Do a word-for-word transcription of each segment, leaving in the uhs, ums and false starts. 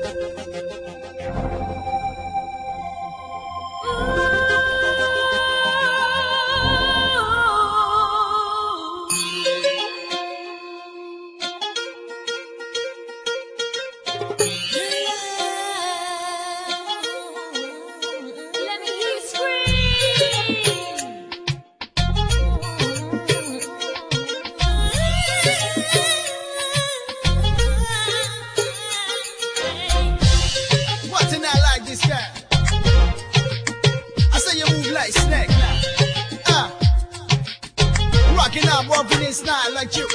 This guy, I say you move like snake now. Ah, uh, rocking out, walking in style like you.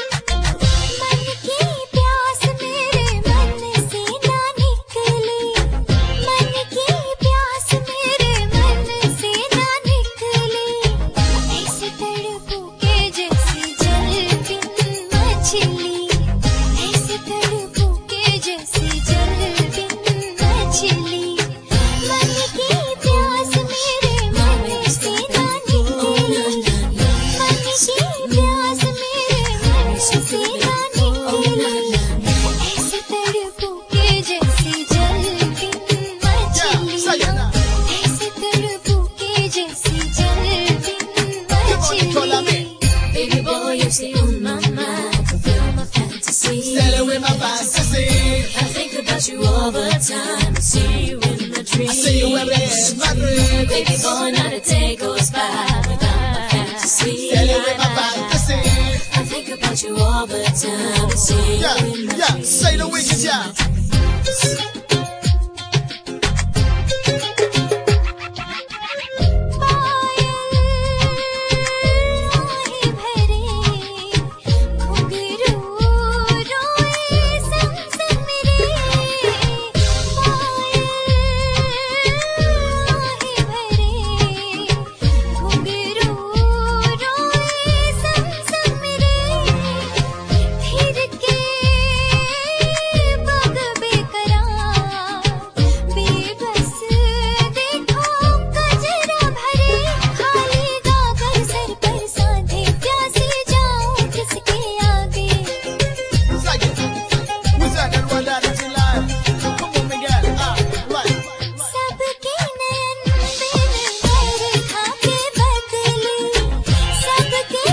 Baby boy, you stay on my mind, fulfill my fantasy. Sailing with my fantasy. I think about you all the time. I see you in my dreams. I see you every day in my dreams. Baby boy, not a day goes by without my fantasy. Sailing with my fantasy. I think about you all the time. I see you Yeah, in my yeah, dreams. say the wicked, yeah.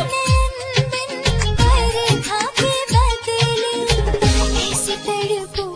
Beautiful.